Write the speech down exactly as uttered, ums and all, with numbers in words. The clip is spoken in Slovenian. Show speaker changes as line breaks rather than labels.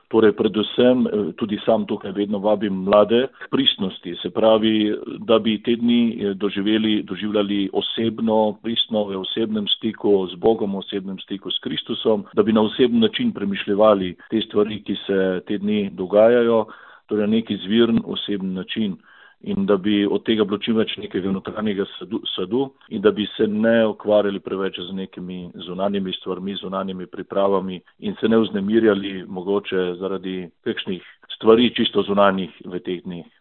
Torej, predvsem tudi sam tukaj vedno vabim mlade k pristnosti, se pravi, da bi te dni doživeli, doživljali osebno, pristno v osebnem stiku z Bogom, v osebnem stiku s Kristusom, da bi na osebni način premišljevali te stvari, ki se te dni dogajajo, torej na neki izviren osebni način. In da bi od tega bilo čim več nekega notranjega sadu, sadu in da bi se ne ukvarjali preveč z nekimi zunanjimi stvarmi, zunanjimi pripravami in se ne vznemirjali mogoče zaradi kakšnih stvari čisto zunanjih v teh dneh.